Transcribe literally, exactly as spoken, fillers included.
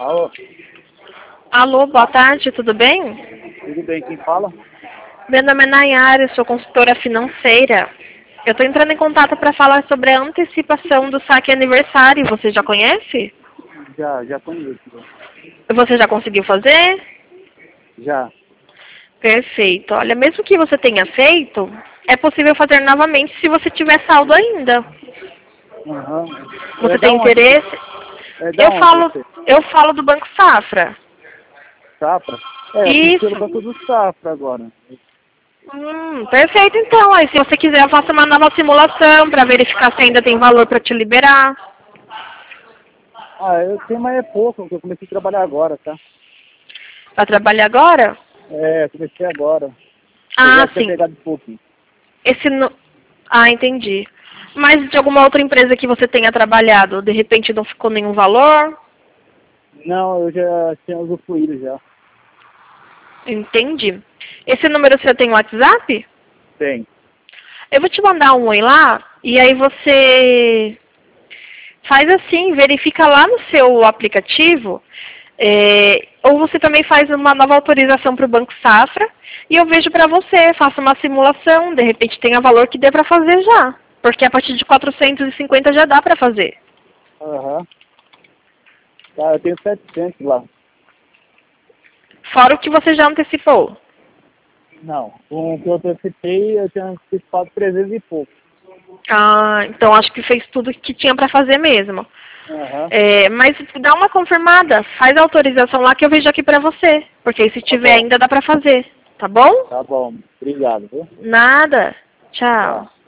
Alô, Alô, boa tarde, tudo bem? tudo bem? Quem fala? Meu nome é Nayara, eu sou consultora financeira. Eu estou entrando em contato para falar sobre a antecipação do saque aniversário. Você já conhece? Já, já conheço. Você já conseguiu fazer? Já. Perfeito. Olha, mesmo que você tenha feito, é possível fazer novamente se você tiver saldo ainda. Aham. Você É da tem onde? você- interesse? É da Eu onde falo, você? eu falo do Banco Safra. Safra? É, eu fiz pelo Isso. banco do Safra agora. Hum, perfeito, então. Aí, se você quiser, eu faço uma nova simulação para verificar se ainda tem valor para te liberar. Ah, eu tenho, mas é pouco, porque eu comecei a trabalhar agora, tá? Para trabalhar agora? É, comecei agora. Eu Ah, já tinha sim. pegado um pouquinho. Esse no... Ah, entendi. Mas de alguma outra empresa que você tenha trabalhado, de repente não ficou nenhum valor? Não, eu já tinha usufruído já. Entendi. Esse número você tem WhatsApp? Tem. Eu vou te mandar um oi lá, e aí você faz assim, verifica lá no seu aplicativo, é, ou você também faz uma nova autorização para o Banco Safra, e eu vejo para você, faça uma simulação, de repente tenha valor que dê para fazer já. Porque a partir de quatrocentos e cinquenta já dá para fazer. Aham. Tá, eu tenho setecentos lá. Fora o que você já antecipou. Não, com o que eu antecipei, eu tinha antecipado trezentos e pouco. Ah, então acho que fez tudo que tinha para fazer mesmo. Aham. É, mas dá uma confirmada, faz a autorização lá que eu vejo aqui para você. Porque aí se Tá tiver bom. ainda dá para fazer. Tá bom? Tá bom. Obrigado, viu? Nada. Tchau. Tá.